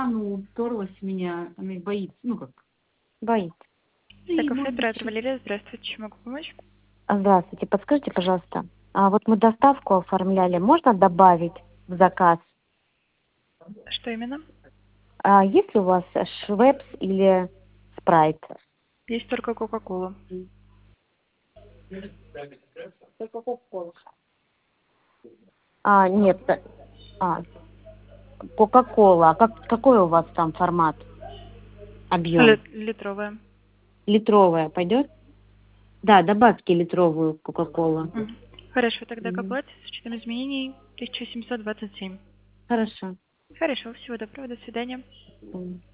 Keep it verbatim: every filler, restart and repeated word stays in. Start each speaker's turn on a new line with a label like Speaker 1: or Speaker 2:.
Speaker 1: ну, уперлась в меня, она и боится, ну как.
Speaker 2: Боится.
Speaker 1: И,
Speaker 3: Так,
Speaker 1: может быть,
Speaker 3: оператор
Speaker 1: чё-
Speaker 3: Валерия, здравствуйте, чем могу помочь?
Speaker 2: А, Здравствуйте, подскажите, пожалуйста, а вот мы доставку оформляли, можно добавить в заказ?
Speaker 3: Что именно?
Speaker 2: А есть ли у вас Швепс или Спрайт?
Speaker 3: Есть только Кока-Кола.
Speaker 2: А, нет, э, а, Кока-Кола. Как, какой у вас там формат, объем?
Speaker 3: Ли- литровая.
Speaker 2: Литровая пойдет? Да, добавьте литровую Кока-Колу.
Speaker 3: Мгм. Хорошо, тогда к
Speaker 2: Мгм.
Speaker 3: оплате с учетом изменений тысяча семьсот двадцать семь.
Speaker 2: Хорошо.
Speaker 3: Хорошо, всего доброго, до свидания.
Speaker 2: Мгм.